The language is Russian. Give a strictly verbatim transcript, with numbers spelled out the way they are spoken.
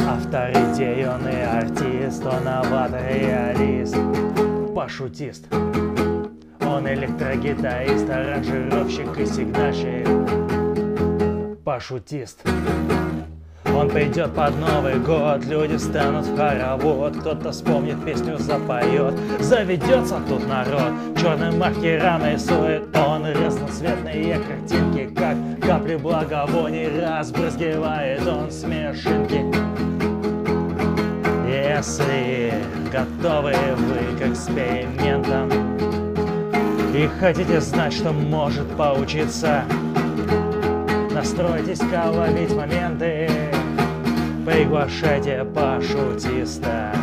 Автор идей, он и артист, он новатор-реалист, пашутист. Он электрогитарист, аранжировщик и сигнальщик, пашутист. Он придет под Новый год, люди станут в хоровод, кто-то вспомнит песню, запоет, заведется тут народ, черным маркером рисует он разноцветные картинки, как капли благовоний, разбрызгивает он смешинки. Если готовы вы к экспериментам и хотите знать, что может получиться, настройтесь-ка ловить моменты, приглашайте пашутиста.